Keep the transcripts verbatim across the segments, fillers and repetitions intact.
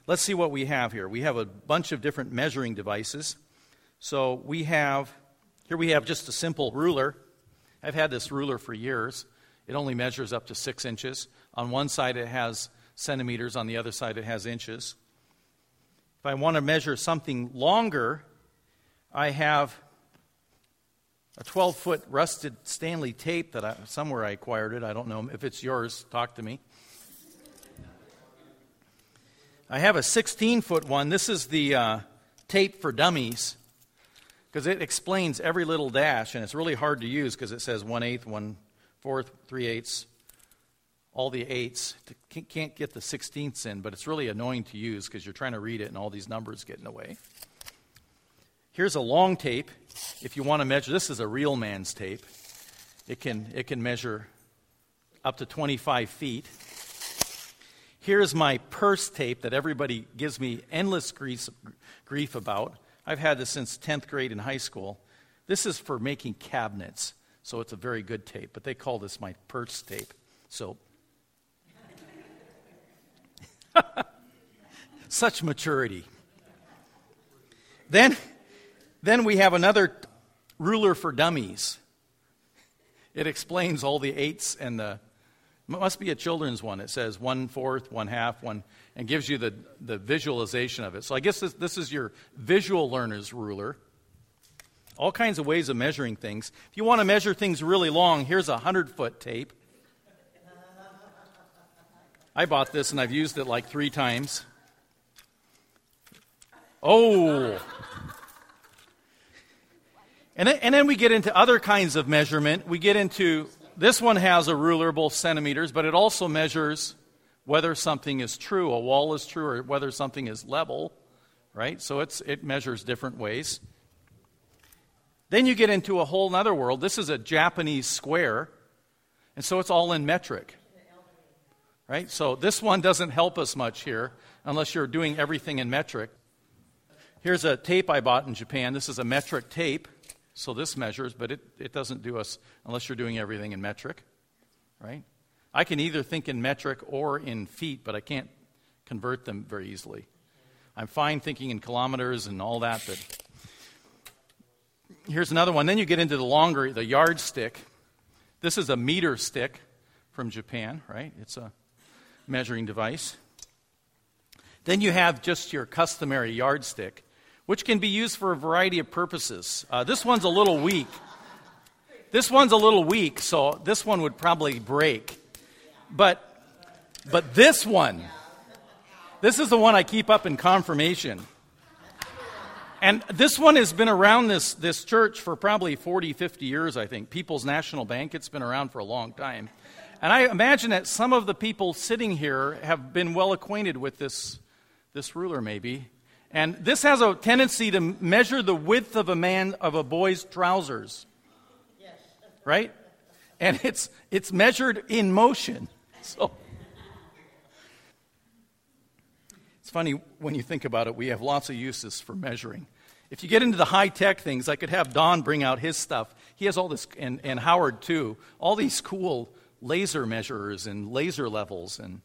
let's see what we have here. We have a bunch of different measuring devices. So we have, here we have just a simple ruler. I've had this ruler for years. It only measures up to six inches. On one side it has centimeters, on the other side it has inches. If I want to measure something longer, I have a twelve-foot rusted Stanley tape that I, somewhere I acquired it. I don't know if it's yours. Talk to me. I have a sixteen-foot one. This is the uh, tape for dummies because it explains every little dash, and it's really hard to use because it says one-eighth, one-fourth, three-eighths, all the eighths. Can't get the sixteenths in, but it's really annoying to use because you're trying to read it and all these numbers get in the way. Here's a long tape. If you want to measure, this is a real man's tape. It can it can measure up to twenty-five feet. Here's my purse tape that everybody gives me endless grief, grief about. I've had this since tenth grade in high school. This is for making cabinets, so it's a very good tape, but they call this my purse tape. So, such maturity. Then, then we have another ruler for dummies. It explains all the eighths and the, it must be a children's one. It says one-fourth, one-half, one, and gives you the, the visualization of it. So I guess this, this is your visual learner's ruler. All kinds of ways of measuring things. If you want to measure things really long, here's a hundred-foot tape. I bought this and I've used it like three times. Oh! And then, and then we get into other kinds of measurement. We get into, this one has a ruler, both centimeters, but it also measures whether something is true, a wall is true, or whether something is level, right? So it's it measures different ways. Then you get into a whole other world. This is a Japanese square, and so it's all in metric, right? So this one doesn't help us much here unless you're doing everything in metric. Here's a tape I bought in Japan. This is a metric tape. So this measures, but it, it doesn't do us unless you're doing everything in metric, right? I can either think in metric or in feet, but I can't convert them very easily. I'm fine thinking in kilometers and all that, but here's another one. Then you get into the longer, the yardstick. This is a meter stick from Japan, right? It's a measuring device. Then you have just your customary yardstick, which can be used for a variety of purposes. Uh, this one's a little weak. This one's a little weak, so this one would probably break. But, but this one, this is the one I keep up in confirmation. And this one has been around this, this church for probably forty, fifty years, I think. People's National Bank, it's been around for a long time. And I imagine that some of the people sitting here have been well acquainted with this, this ruler maybe. And this has a tendency to measure the width of a man, of a boy's trousers. Yes. Right? And it's it's measured in motion. So it's funny when you think about it, we have lots of uses for measuring. If you get into the high-tech things, I could have Don bring out his stuff. He has all this, and, and Howard too, all these cool laser measurers and laser levels. And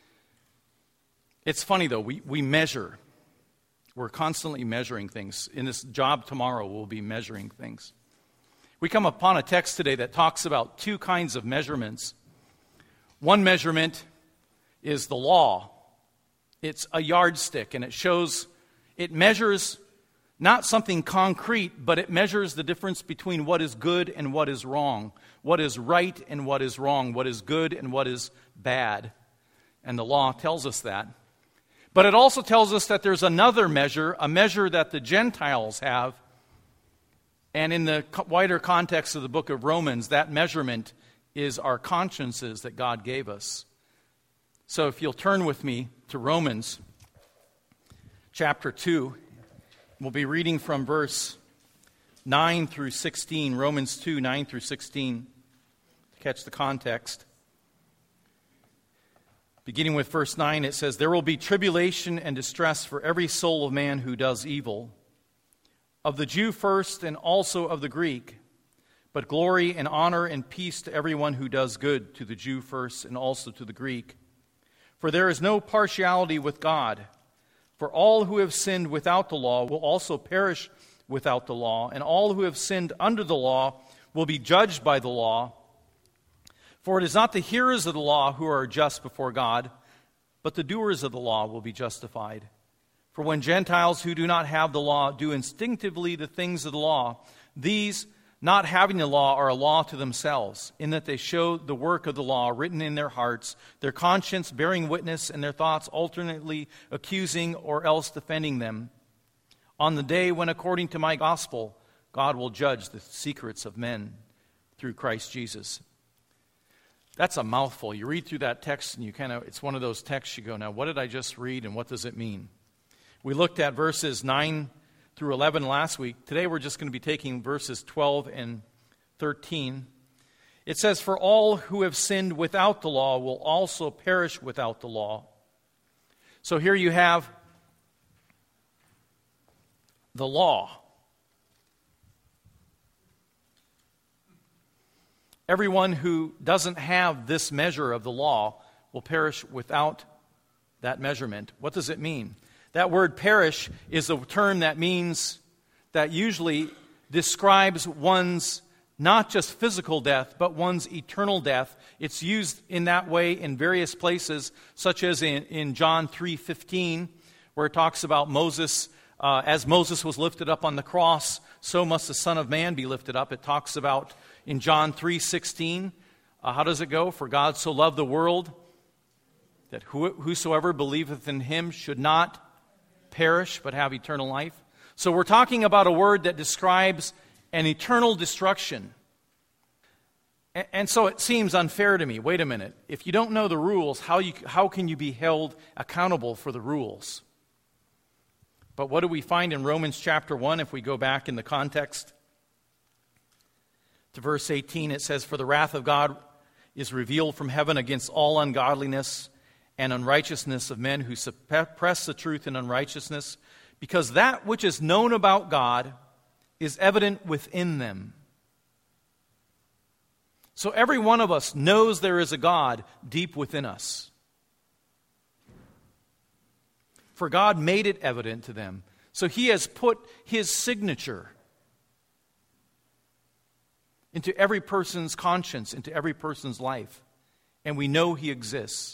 it's funny though, we, we measure. We're constantly measuring things. In this job tomorrow, we'll be measuring things. We come upon a text today that talks about two kinds of measurements. One measurement is the law. It's a yardstick, and it shows, it measures not something concrete, but it measures the difference between what is good and what is wrong, what is right and what is wrong, what is good and what is bad. And the law tells us that. But it also tells us that there's another measure, a measure that the Gentiles have. And in the wider context of the book of Romans, that measurement is our consciences that God gave us. So if you'll turn with me to Romans chapter two, we'll be reading from verse nine through sixteen, Romans two, nine through sixteen, to catch the context. Beginning with verse nine, it says, "There will be tribulation and distress for every soul of man who does evil, of the Jew first and also of the Greek, but glory and honor and peace to everyone who does good, to the Jew first and also to the Greek. For there is no partiality with God, For all who have sinned without the law will also perish without the law, and all who have sinned under the law will be judged by the law. For it is not the hearers of the law who are just before God, but the doers of the law will be justified. For when Gentiles who do not have the law do instinctively the things of the law, these, not having the law, are a law to themselves, in that they show the work of the law written in their hearts, their conscience bearing witness, and their thoughts alternately accusing or else defending them. On the day when, according to my gospel, God will judge the secrets of men through Christ Jesus. That's a mouthful. You read through that text and you kind of, it's one of those texts you go, now what did I just read and what does it mean? We looked at verses nine through eleven last week. Today we're just going to be taking verses twelve and thirteen. It says, for all who have sinned without the law will also perish without the law. So here you have the law. Everyone who doesn't have this measure of the law will perish without that measurement. What does it mean? That word perish is a term that means, that usually describes one's not just physical death, but one's eternal death. It's used in that way in various places, such as in, in John three fifteen, where it talks about Moses, uh, as Moses was lifted up on the cross, so must the Son of Man be lifted up. It talks about in John three sixteen, uh, how does it go? For God so loved the world that who, whosoever believeth in him should not perish but have eternal life. So we're talking about a word that describes an eternal destruction. And, and so it seems unfair to me. Wait a minute. If you don't know the rules, how, you, how can you be held accountable for the rules? But what do we find in Romans chapter one if we go back in the context? To verse eighteen, it says, for the wrath of God is revealed from heaven against all ungodliness and unrighteousness of men who suppress the truth in unrighteousness, because that which is known about God is evident within them. So every one of us knows there is a God deep within us. For God made it evident to them. So He has put His signature into every person's conscience, into every person's life. And we know He exists.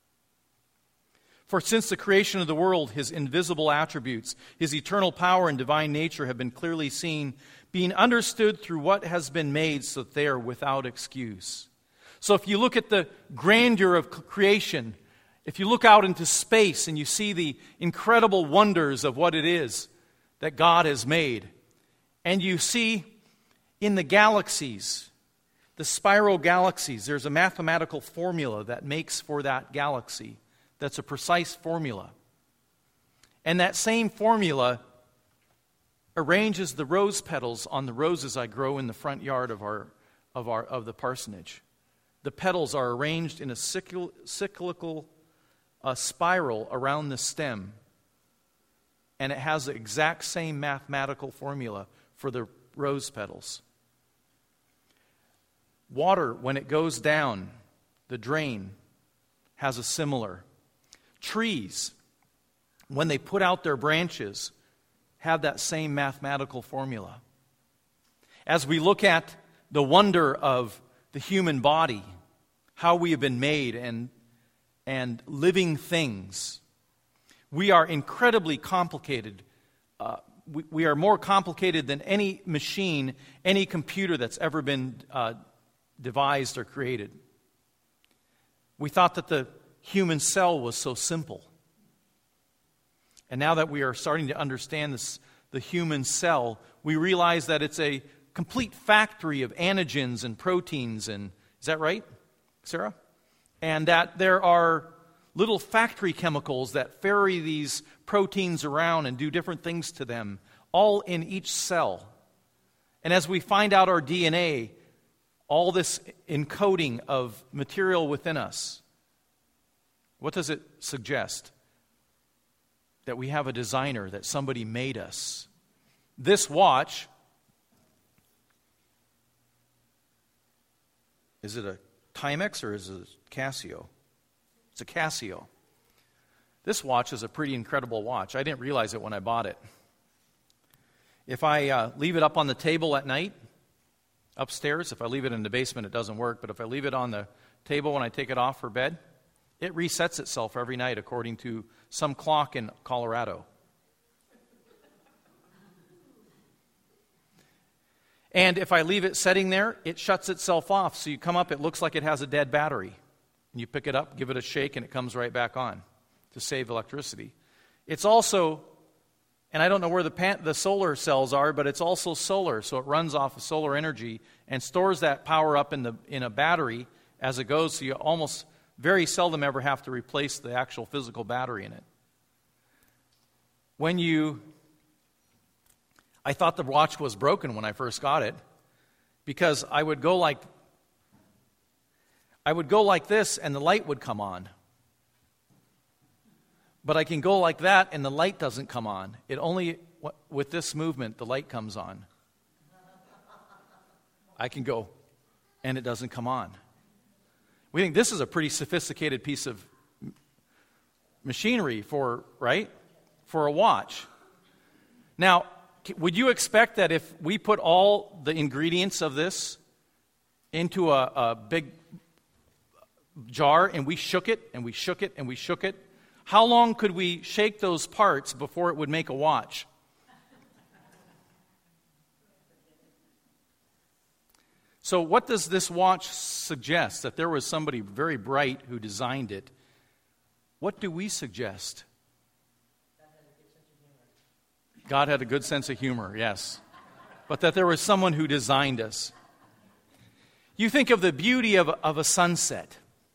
For since the creation of the world, His invisible attributes, His eternal power and divine nature have been clearly seen, being understood through what has been made, so that they are without excuse. So if you look at the grandeur of creation, if you look out into space and you see the incredible wonders of what it is that God has made, and you see in the galaxies, the spiral galaxies, there's a mathematical formula that makes for that galaxy. That's a precise formula. And that same formula arranges the rose petals on the roses I grow in the front yard of our of our of the parsonage. The petals are arranged in a cyclical, cyclical uh, spiral around the stem. And it has the exact same mathematical formula for the rose petals. Water, when it goes down the drain, has a similar. Trees, when they put out their branches, have that same mathematical formula. As we look at the wonder of the human body, how we have been made, and, and living things, we are incredibly complicated. Uh, we, we are more complicated than any machine, any computer that's ever been uh, devised or created. We thought that the human cell was so simple. And now that we are starting to understand this, the human cell, we realize that it's a complete factory of antigens and proteins. And is that right, Sarah? And that there are little factory chemicals that ferry these proteins around and do different things to them, all in each cell. And as we find out our D N A, all this encoding of material within us, what does it suggest? That we have a designer, that somebody made us. This watch, is it a Timex or is it a Casio? It's a Casio. This watch is a pretty incredible watch. I didn't realize it when I bought it. If I uh, leave it up on the table at night, upstairs, if I leave it in the basement, it doesn't work. But if I leave it on the table when I take it off for bed, it resets itself every night according to some clock in Colorado. And if I leave it setting there, it shuts itself off. So you come up, it looks like it has a dead battery. And you pick it up, give it a shake, and it comes right back on to save electricity. It's also, and I don't know where the pan, the solar cells are, but it's also solar. So it runs off of solar energy and stores that power up in the in a battery as it goes. So you almost very seldom ever have to replace the actual physical battery in it. When you, I thought the watch was broken when I first got it, because I would go like, I would go like this and the light would come on. But I can go like that and the light doesn't come on. It only, with this movement, the light comes on. I can go and it doesn't come on. We think this is a pretty sophisticated piece of machinery for, right? For a watch. Now, would you expect that if we put all the ingredients of this into a, a big jar and we shook it and we shook it and we shook it, how long could we shake those parts before it would make a watch? So what does this watch suggest? That there was somebody very bright who designed it. What do we suggest? God had a good sense of humor, yes. But that there was someone who designed us. You think of the beauty of, of a sunset.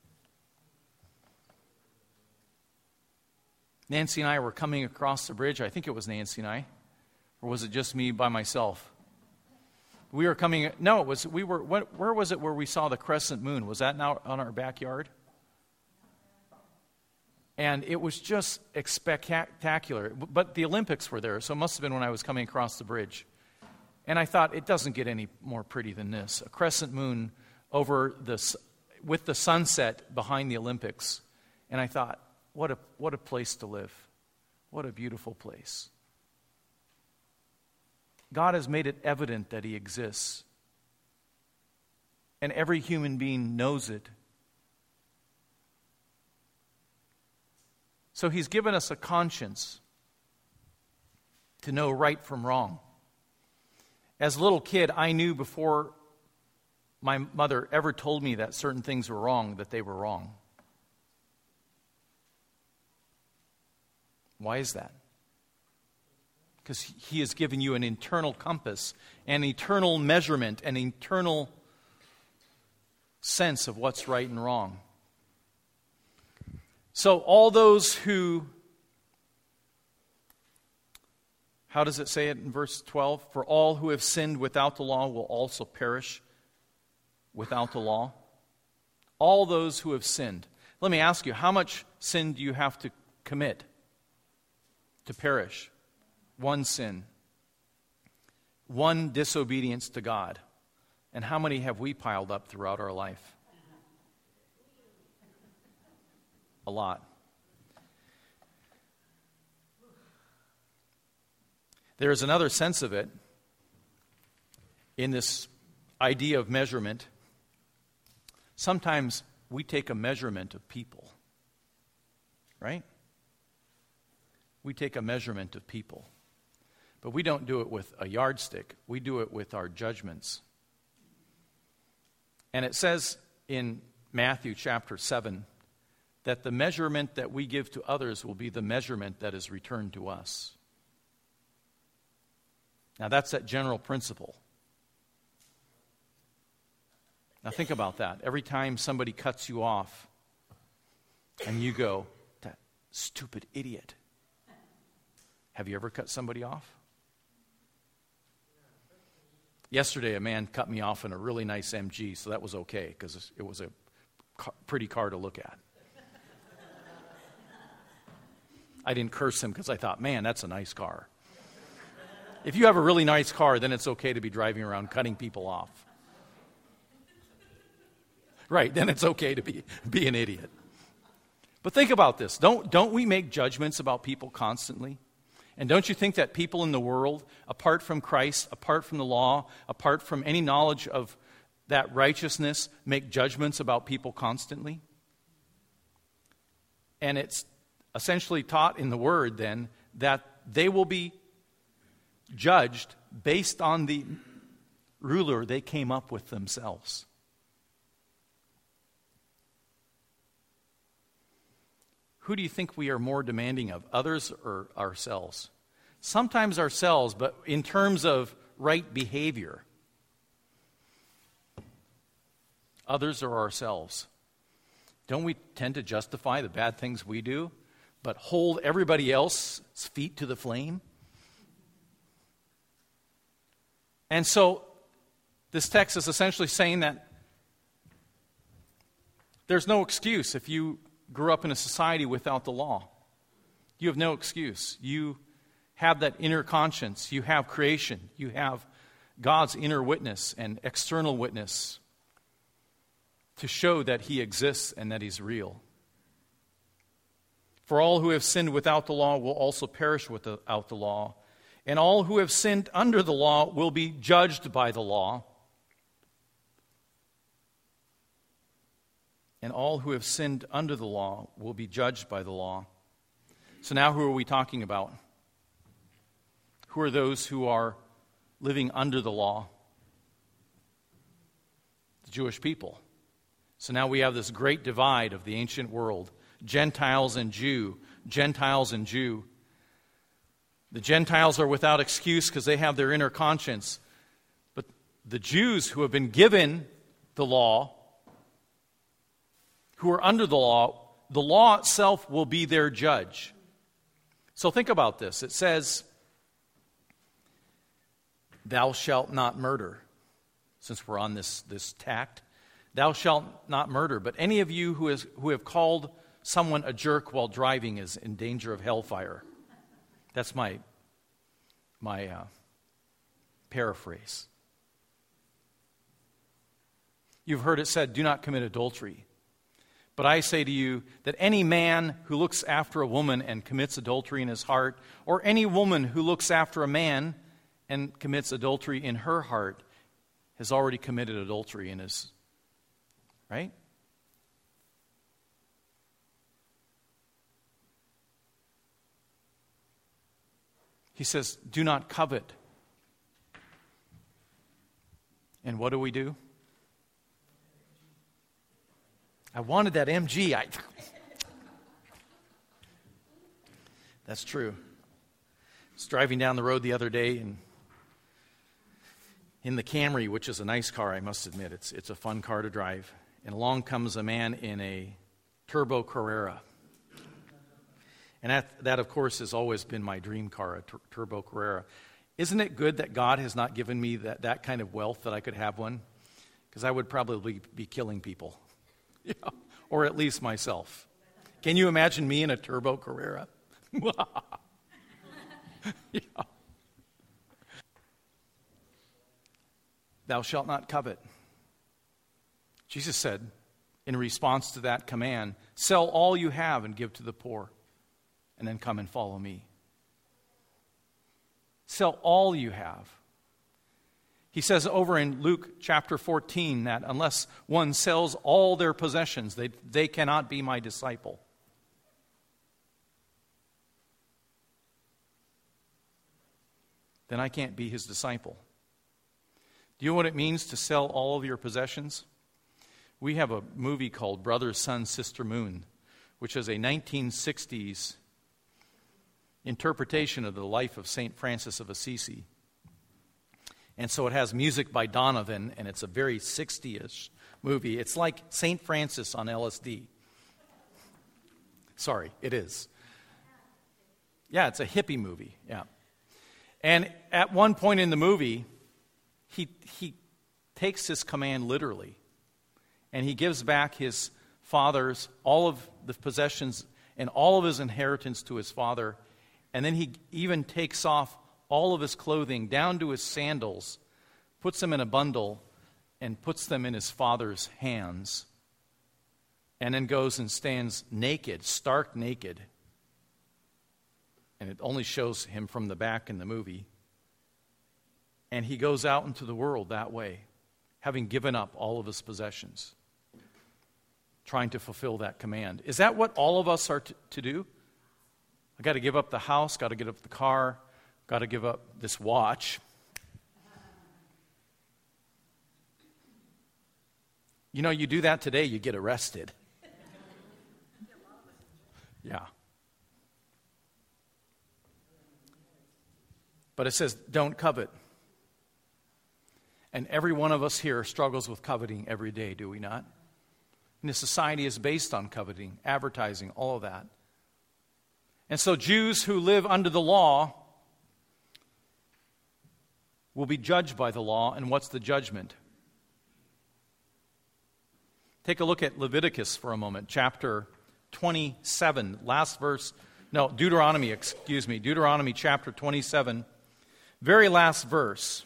Nancy and I were coming across the bridge. I think it was Nancy and I. Or was it just me by myself? We were coming, no, it was, we were, what, where was it where we saw the crescent moon? Was that now on our backyard? And it was just spectacular. But the Olympics were there, so it must have been when I was coming across the bridge. And I thought, it doesn't get any more pretty than this. A crescent moon over the, with the sunset behind the Olympics. And I thought, what a, what a place to live. What a beautiful place. God has made it evident that He exists. And every human being knows it. So He's given us a conscience to know right from wrong. As a little kid, I knew before my mother ever told me that certain things were wrong, that they were wrong. Why is that? Because He has given you an internal compass, an eternal measurement, an eternal sense of what's right and wrong. So all those who, how does it say it in verse twelve? For all who have sinned without the law will also perish without the law. All those who have sinned. Let me ask you, how much sin do you have to commit to perish? One sin. One disobedience to God. And how many have we piled up throughout our life? A lot. There is another sense of it in this idea of measurement. Sometimes we take a measurement of people, right? We take a measurement of people. But we don't do it with a yardstick. We do it with our judgments. And it says in Matthew chapter seven that the measurement that we give to others will be the measurement that is returned to us. Now that's that general principle. Now think about that. Every time somebody cuts you off and you go, that stupid idiot. Have you ever cut somebody off? Yesterday, a man cut me off in a really nice M G, so that was okay, because it was a pretty car to look at. I didn't curse him because I thought, man, that's a nice car. If you have a really nice car, then it's okay to be driving around cutting people off. Right, then it's okay to be, be an idiot. But think about this. Don't, don't we make judgments about people constantly? And don't you think that people in the world, apart from Christ, apart from the law, apart from any knowledge of that righteousness, make judgments about people constantly? And it's essentially taught in the Word, then, that they will be judged based on the ruler they came up with themselves. Who do you think we are more demanding of, others or ourselves? Sometimes ourselves, but in terms of right behavior. Others or ourselves. Don't we tend to justify the bad things we do, but hold everybody else's feet to the flame? And so, this text is essentially saying that there's no excuse if you grew up in a society without the law. You have no excuse. You have that inner conscience. You have creation. You have God's inner witness and external witness to show that He exists and that He's real. For all who have sinned without the law will also perish without the law, and all who have sinned under the law will be judged by the law. And all who have sinned under the law will be judged by the law. So now who are we talking about? Who are those who are living under the law? The Jewish people. So now we have this great divide of the ancient world. Gentiles and Jew. Gentiles and Jew. The Gentiles are without excuse because they have their inner conscience. But the Jews who have been given the law, who are under the law, the law itself will be their judge. So think about this. It says, thou shalt not murder. Since we're on this, this tact. Thou shalt not murder. But any of you who, is, who have called someone a jerk while driving is in danger of hellfire. That's my, my uh, paraphrase. You've heard it said, do not commit adultery. But I say to you that any man who looks after a woman and commits adultery in his heart, or any woman who looks after a man and commits adultery in her heart, has already committed adultery in his, right? He says, do not covet. And what do we do? I wanted that M G. I... That's true. I was driving down the road the other day and in the Camry, which is a nice car, I must admit. It's, it's a fun car to drive. And along comes a man in a Turbo Carrera. And that, that of course, has always been my dream car, a tur- Turbo Carrera. Isn't it good that God has not given me that, that kind of wealth that I could have one? Because I would probably be killing people. Yeah, or at least myself. Can you imagine me in a Turbo Carrera? Yeah. Thou shalt not covet. Jesus said, in response to that command, sell all you have and give to the poor, and then come and follow me. Sell all you have. He says over in Luke chapter fourteen that unless one sells all their possessions, they, they cannot be my disciple. Then I can't be his disciple. Do you know what it means to sell all of your possessions? We have a movie called Brother, Sun, Sister, Moon, which is a nineteen sixties interpretation of the life of Saint Francis of Assisi. And so it has music by Donovan, and it's a very sixty-ish movie. It's like Saint Francis on L S D. Sorry, it is. Yeah, it's a hippie movie, yeah. And at one point in the movie, he he takes this command literally. And he gives back his father's, all of the possessions and all of his inheritance to his father. And then he even takes off all of his clothing, down to his sandals, puts them in a bundle, and puts them in his father's hands. and then goes and stands naked, stark naked. And it only shows him from the back in the movie. And he goes out into the world that way, having given up all of his possessions, trying to fulfill that command. Is that what all of us are to, to do? I got to give up the house, got to give up the car, got to give up this watch. You know, you do that today, you get arrested. Yeah. But it says, don't covet. And every one of us here struggles with coveting every day, do we not? And the society is based on coveting, advertising, all of that. And so Jews who live under the law will be judged by the law. And what's the judgment? Take a look at Leviticus for a moment, chapter twenty-seven, last verse. No, Deuteronomy, excuse me, Deuteronomy chapter twenty-seven, very last verse.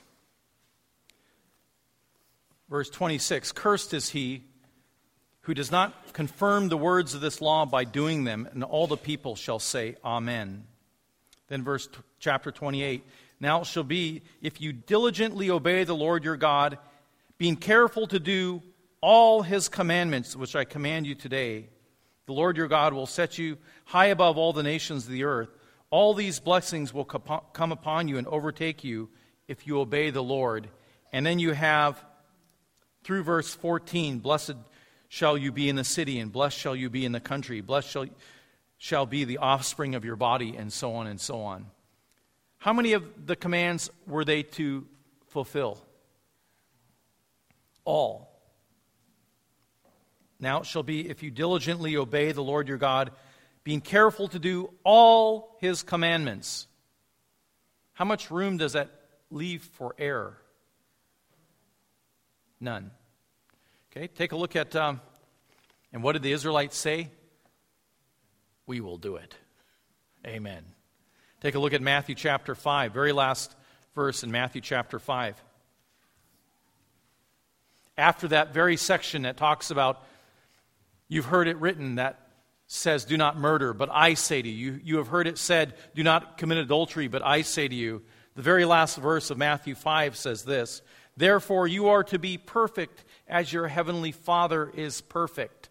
Verse twenty-six, cursed is he who does not confirm the words of this law by doing them, and all the people shall say, Amen. Then verse t- chapter twenty-eight, now it shall be, if you diligently obey the Lord your God, being careful to do all his commandments, which I command you today, the Lord your God will set you high above all the nations of the earth. All these blessings will come upon you and overtake you if you obey the Lord. And then you have, through verse fourteen, blessed shall you be in the city, and blessed shall you be in the country. Blessed shall, shall be the offspring of your body, and so on and so on. How many of the commands were they to fulfill? All. Now it shall be, if you diligently obey the Lord your God, being careful to do all his commandments. How much room does that leave for error? None. Okay, take a look at, um, and what did the Israelites say? We will do it. Amen. Take a look at Matthew chapter five, very last verse in Matthew chapter five. After that very section that talks about, you've heard it written that says, do not murder, but I say to you, you have heard it said, do not commit adultery, but I say to you. The very last verse of Matthew five says this, therefore you are to be perfect as your heavenly Father is perfect.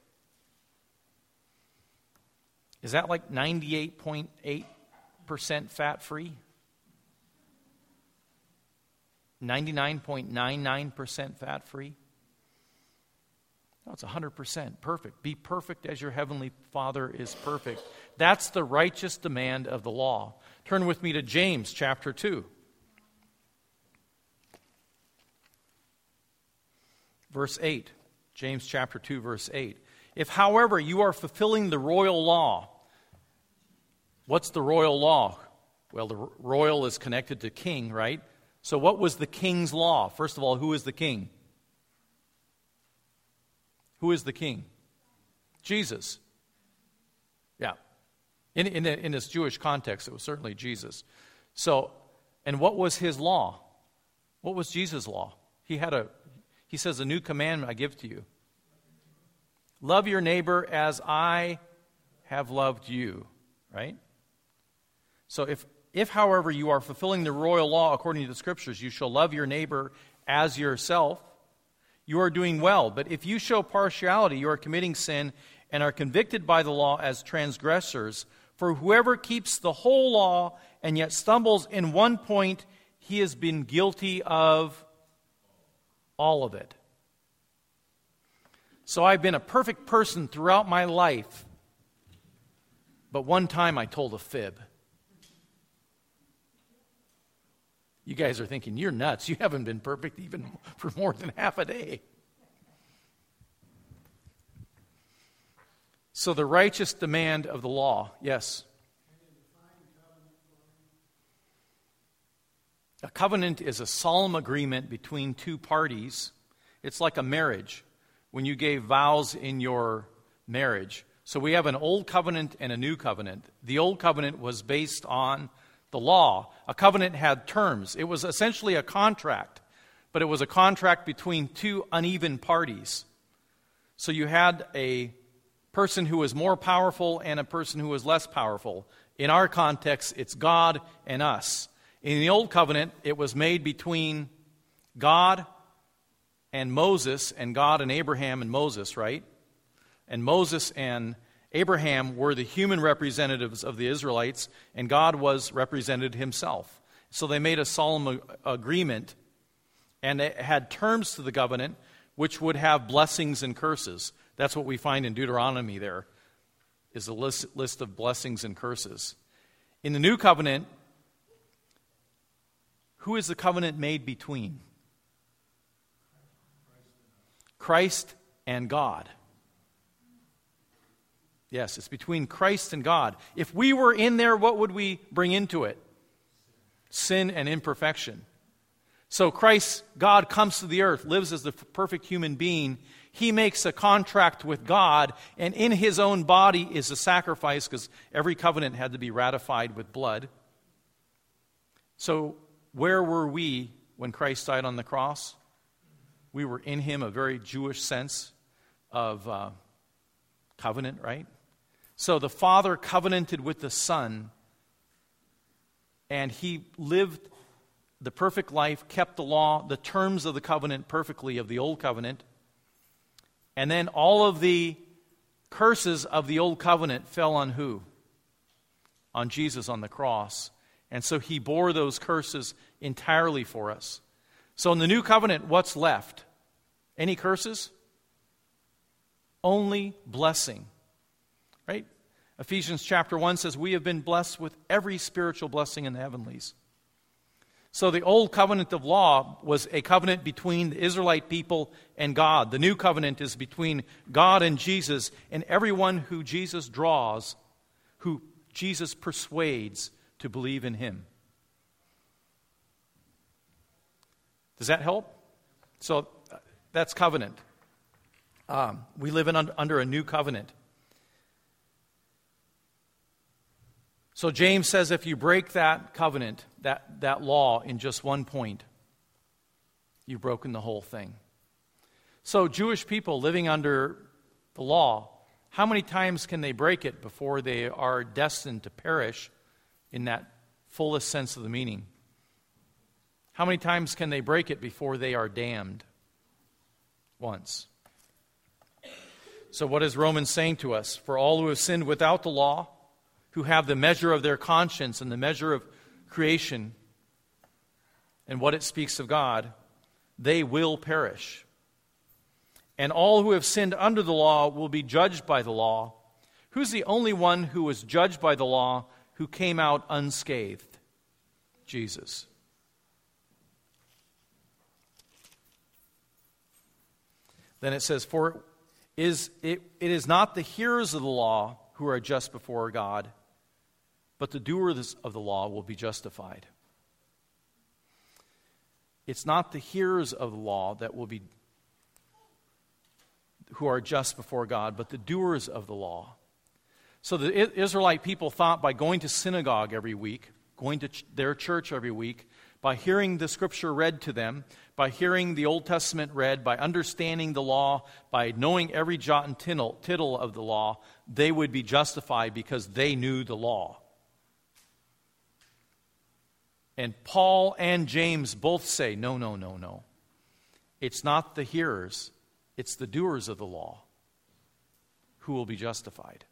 Is that like ninety-eight point eight percent fat-free? ninety-nine point nine nine percent fat-free? No, it's one hundred percent perfect. Be perfect as your heavenly Father is perfect. That's the righteous demand of the law. Turn with me to James chapter two. Verse eight. James chapter two, verse eight. If, however, you are fulfilling the royal law, what's the royal law? Well, the royal is connected to king, right? So what was the king's law? First of all, who is the king? Who is the king? Jesus. Yeah. In, in, in this Jewish context, it was certainly Jesus. So, and what was his law? What was Jesus' law? He had a, he says, a new commandment I give to you. Love your neighbor as I have loved you. Right? So if, if, however, you are fulfilling the royal law according to the Scriptures, you shall love your neighbor as yourself, you are doing well. But if you show partiality, you are committing sin and are convicted by the law as transgressors. For whoever keeps the whole law and yet stumbles in one point, he has been guilty of all of it. So I've been a perfect person throughout my life, but one time I told a fib. You guys are thinking, you're nuts. You haven't been perfect even for more than half a day. So the righteous demand of the law, yes. A covenant is a solemn agreement between two parties. It's like a marriage when you gave vows in your marriage. So we have an old covenant and a new covenant. The old covenant was based on the law. A covenant had terms. It was essentially a contract, but it was a contract between two uneven parties. So you had a person who was more powerful and a person who was less powerful. In our context, it's God and us. In the Old Covenant, it was made between God and Moses, and God and Abraham and Moses, right? And Moses and Abraham were the human representatives of the Israelites, and God was represented himself. So they made a solemn agreement, and it had terms to the covenant which would have blessings and curses. That's what we find in Deuteronomy there, is a list, list of blessings and curses. In the New Covenant, who is the covenant made between? Christ and God. Yes, it's between Christ and God. If we were in there, what would we bring into it? Sin and imperfection. So Christ, God, comes to the earth, lives as the perfect human being. He makes a contract with God, and in his own body is a sacrifice, because every covenant had to be ratified with blood. So where were we when Christ died on the cross? We were in him, a very Jewish sense of uh, covenant, right? So the Father covenanted with the Son, and he lived the perfect life, kept the law, the terms of the covenant perfectly of the Old Covenant. And then all of the curses of the Old Covenant fell on who? On Jesus on the cross. And so he bore those curses entirely for us. So in the New Covenant, what's left? Any curses? Only blessing. Right? Ephesians chapter one says, we have been blessed with every spiritual blessing in the heavenlies. So the old covenant of law was a covenant between the Israelite people and God. The new covenant is between God and Jesus, and everyone who Jesus draws, who Jesus persuades to believe in him. Does that help? So uh, that's covenant. Um, we live in, under a new covenant. So James says if you break that covenant, that, that law in just one point, you've broken the whole thing. So Jewish people living under the law, how many times can they break it before they are destined to perish in that fullest sense of the meaning? How many times can they break it before they are damned? Once. So what is Romans saying to us? For all who have sinned without the law, who have the measure of their conscience and the measure of creation and what it speaks of God, they will perish. And all who have sinned under the law will be judged by the law. Who's the only one who was judged by the law who came out unscathed? Jesus. Then it says, for is it, it is not the hearers of the law who are just before God, but the doers of the law will be justified. It's not the hearers of the law that will be who are just before God, but the doers of the law. So the Israelite people thought by going to synagogue every week, going to ch- their church every week, by hearing the scripture read to them, by hearing the Old Testament read, by understanding the law, by knowing every jot and tittle, tittle of the law, they would be justified because they knew the law. And Paul and James both say, no, no, no, no. It's not the hearers, it's the doers of the law who will be justified.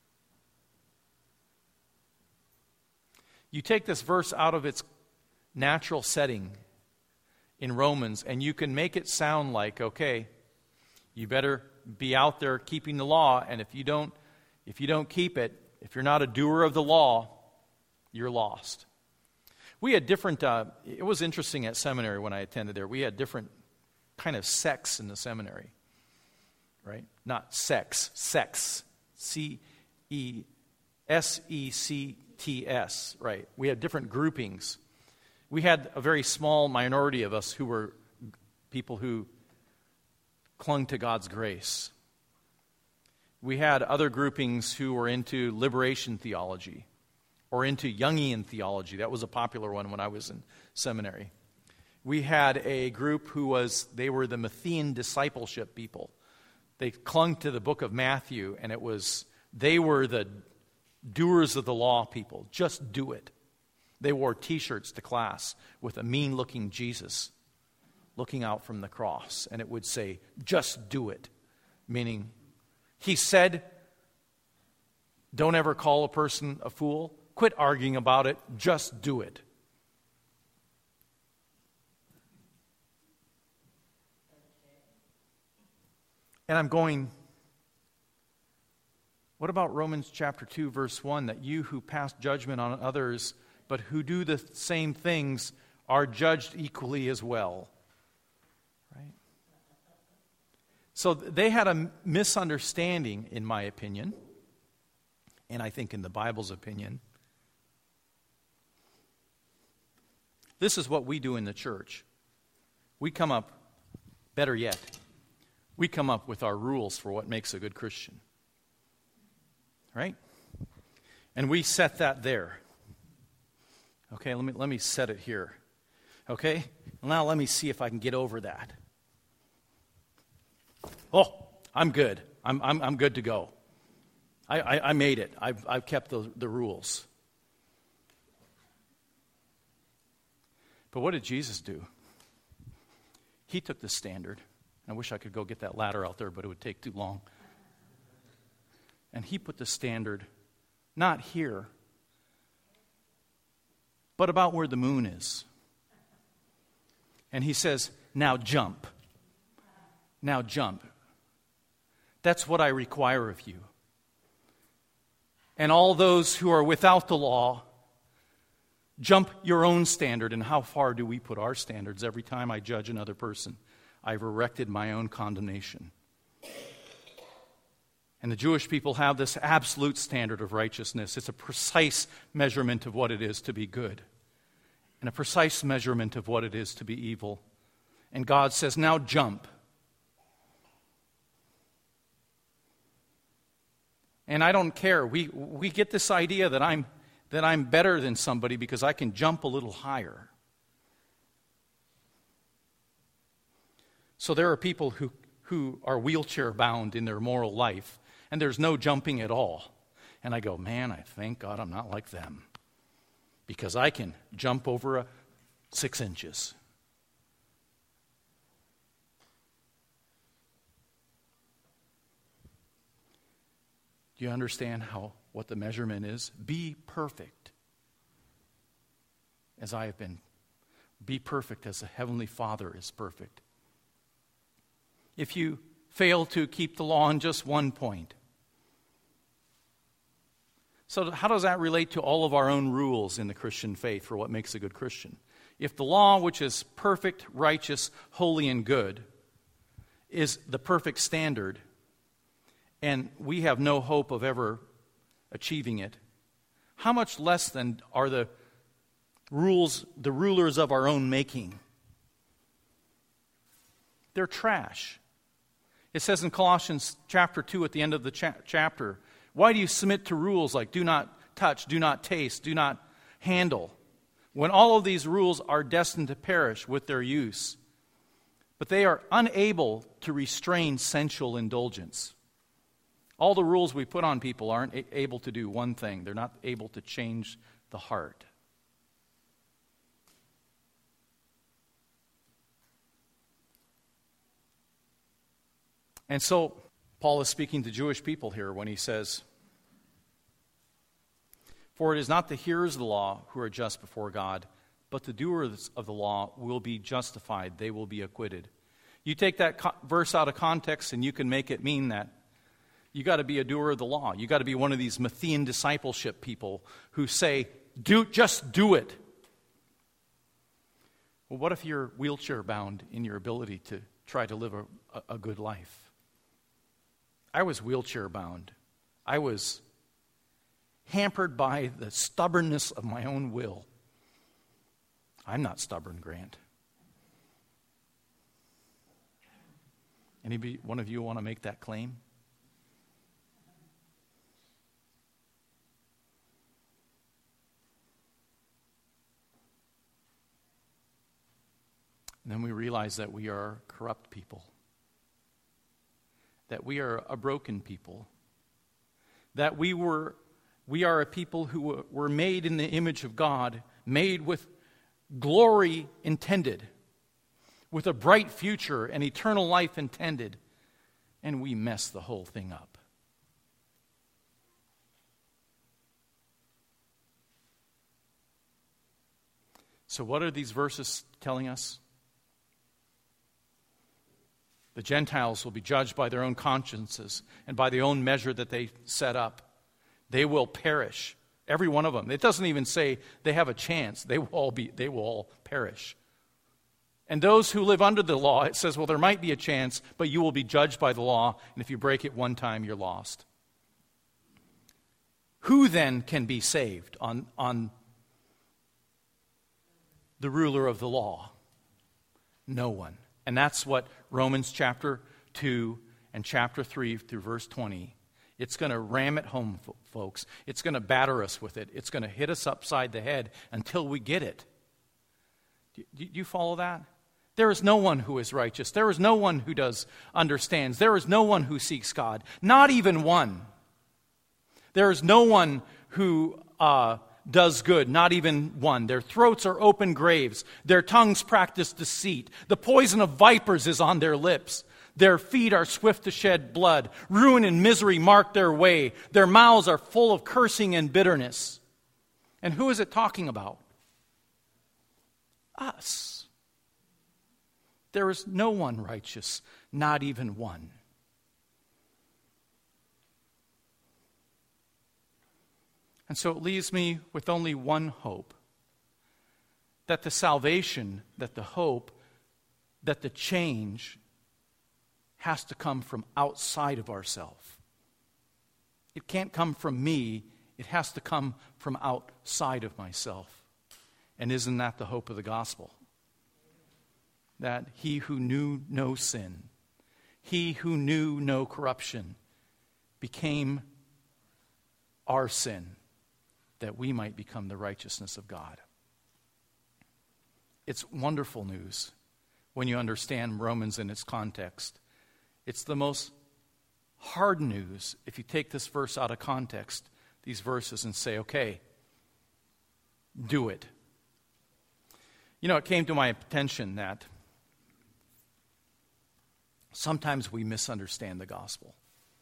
You take this verse out of its natural setting in Romans, and you can make it sound like, okay, you better be out there keeping the law, and if you don't, if you don't keep it, if you're not a doer of the law, you're lost. We had different, uh, it was interesting at seminary when I attended there, we had different kind of sects in the seminary, right? Not sex, sex, C E S E C T S, right? We had different groupings. We had a very small minority of us who were people who clung to God's grace. We had other groupings who were into liberation theology or into Jungian theology. That was a popular one when I was in seminary. We had a group who was, they were the Matthean discipleship people. They clung to the book of Matthew, and it was, they were the doers of the law people. Just do it. They wore T-shirts to class with a mean-looking Jesus looking out from the cross, and it would say, just do it. Meaning, he said, don't ever call a person a fool. Quit arguing about it. Just do it. And I'm going, what about Romans chapter two, verse one, that you who pass judgment on others, but who do the same things, are judged equally as well? Right? So they had a misunderstanding, in my opinion, and I think in the Bible's opinion. This is what we do in the church. We come up, better yet, we come up with our rules for what makes a good Christian. Right? And we set that there. Okay, let me let me set it here. Okay? Now let me see if I can get over that. Oh, I'm good. I'm I'm I'm good to go. I, I, I made it. I've I've kept the, the rules. But what did Jesus do? He took the standard. I wish I could go get that ladder out there, but it would take too long. And he put the standard not here, but about where the moon is. And he says, now jump. Now jump. That's what I require of you. And all those who are without the law, jump your own standard. And how far do we put our standards? Every time I judge another person, I've erected my own condemnation. And the Jewish people have this absolute standard of righteousness. It's a precise measurement of what it is to be good, and a precise measurement of what it is to be evil. And God says, now jump. And I don't care. We we get this idea that I'm that I'm better than somebody because I can jump a little higher. So there are people who, who are wheelchair bound in their moral life, and there's no jumping at all. And I go, man, I thank God I'm not like them, because I can jump over a six inches. Do you understand how what the measurement is? Be perfect as I have been. Be perfect as the Heavenly Father is perfect. If you fail to keep the law on just one point. So how does that relate to all of our own rules in the Christian faith for what makes a good Christian? If the law, which is perfect, righteous, holy, and good, is the perfect standard, and we have no hope of ever achieving it, how much less then are the rules, the rulers of our own making? They're trash. It says in Colossians chapter two at the end of the cha- chapter, why do you submit to rules like do not touch, do not taste, do not handle, when all of these rules are destined to perish with their use? But they are unable to restrain sensual indulgence. All the rules we put on people aren't a- able to do one thing. They're not able to change the heart. And so, Paul is speaking to Jewish people here when he says, for it is not the hearers of the law who are just before God, but the doers of the law will be justified. They will be acquitted. You take that co- verse out of context and you can make it mean that you got to be a doer of the law. You got to be one of these Matthean discipleship people who say, "Do just do it." Well, what if you're wheelchair bound in your ability to try to live a, a good life? I was wheelchair bound. I was hampered by the stubbornness of my own will. I'm not stubborn, Grant. Anybody, one of you want to make that claim? And then we realize that we are corrupt people. that we are a broken people, that we were we are a people who were made in the image of God, made with glory intended, with a bright future and eternal life intended, and we mess the whole thing up. So what are these verses telling us? The Gentiles will be judged by their own consciences and by the own measure that they set up. They will perish, every one of them. It doesn't even say they have a chance. They will all be, they will all perish. And those who live under the law, it says, well, there might be a chance, but you will be judged by the law, and if you break it one time, you're lost. Who then can be saved on, on the ruler of the law? No one. And that's what Romans chapter two and chapter three through verse twenty, it's going to ram it home, folks. It's going to batter us with it. It's going to hit us upside the head until we get it. Do you follow that? There is no one who is righteous. There is no one who does understands. There is no one who seeks God. Not even one. There is no one who uh, does good, not even one. Their throats are open graves. Their tongues practice deceit. The poison of vipers is on their lips. Their feet are swift to shed blood. Ruin and misery mark their way. Their mouths are full of cursing and bitterness. And who is it talking about? Us. There is no one righteous, not even one. And so it leaves me with only one hope. That the salvation, that the hope, that the change has to come from outside of ourselves. It can't come from me. It has to come from outside of myself. And isn't that the hope of the gospel? That he who knew no sin, he who knew no corruption, became our sin, that we might become the righteousness of God. It's wonderful news when you understand Romans in its context. It's the most hard news if you take this verse out of context, these verses, and say, okay, do it. You know, it came to my attention that sometimes we misunderstand the gospel.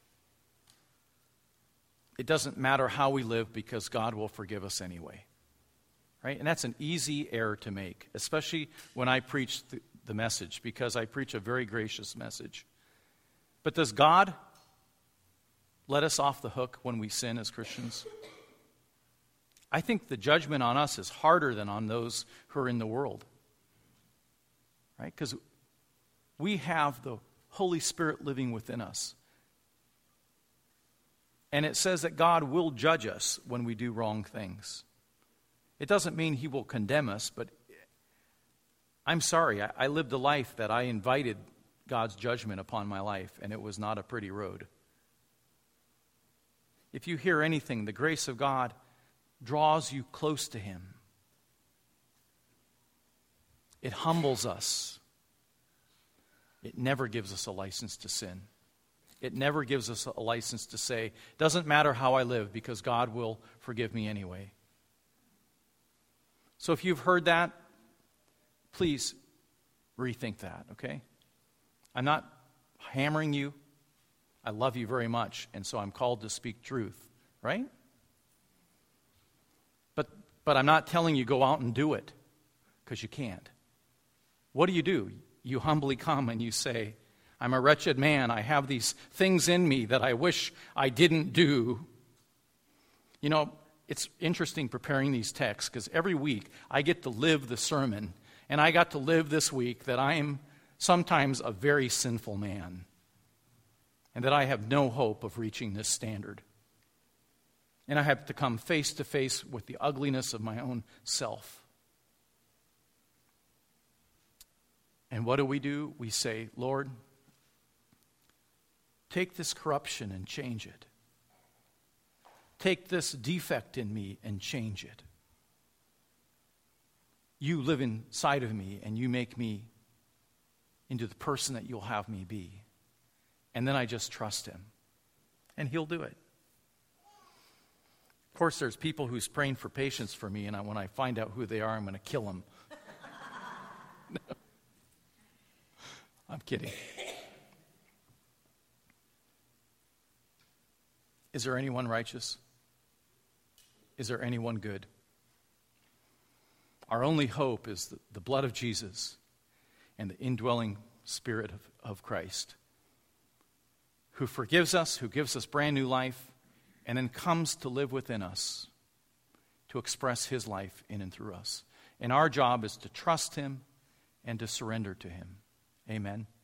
It doesn't matter how we live because God will forgive us anyway. Right? And that's an easy error to make, especially when I preach the, the message, because I preach a very gracious message. But does God let us off the hook when we sin as Christians? I think the judgment on us is harder than on those who are in the world. Right? Because we have the Holy Spirit living within us. And it says that God will judge us when we do wrong things. It doesn't mean he will condemn us, but I'm sorry, I, I lived a life that I invited God's judgment upon my life, and it was not a pretty road. If you hear anything, the grace of God draws you close to him. It humbles us. It never gives us a license to sin. It never gives us a license to say, doesn't matter how I live because God will forgive me anyway. So if you've heard that, please rethink that, okay? I'm not hammering you. I love you very much, and so I'm called to speak truth, right? But but I'm not telling you go out and do it, because you can't. What do you do? You humbly come and you say, I'm a wretched man. I have these things in me that I wish I didn't do. You know, it's interesting preparing these texts because every week I get to live the sermon, and I got to live this week that I am sometimes a very sinful man and that I have no hope of reaching this standard. And I have to come face to face with the ugliness of my own self. And what do we do? We say, Lord, take this corruption and change it. Take this defect in me and change it. You live inside of me and you make me into the person that you'll have me be. And then I just trust him. And he'll do it. Of course, there's people who's praying for patience for me, and I, when I find out who they are, I'm going to kill them. No. I'm kidding. Is there anyone righteous? Is there anyone good? Our only hope is the, the blood of Jesus and the indwelling Spirit of, of Christ, who forgives us, who gives us brand new life, and then comes to live within us to express his life in and through us. And our job is to trust him and to surrender to him. Amen.